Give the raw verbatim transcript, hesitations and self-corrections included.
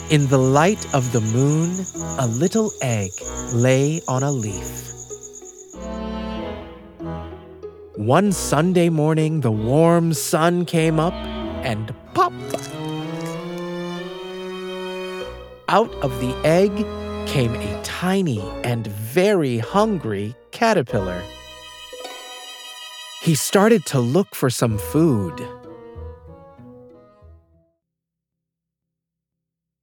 In the light of the moon, a little egg lay on a leaf. One Sunday morning, the warm sun came up and pop! Out of the egg came a tiny and very hungry caterpillar. He started to look for some food.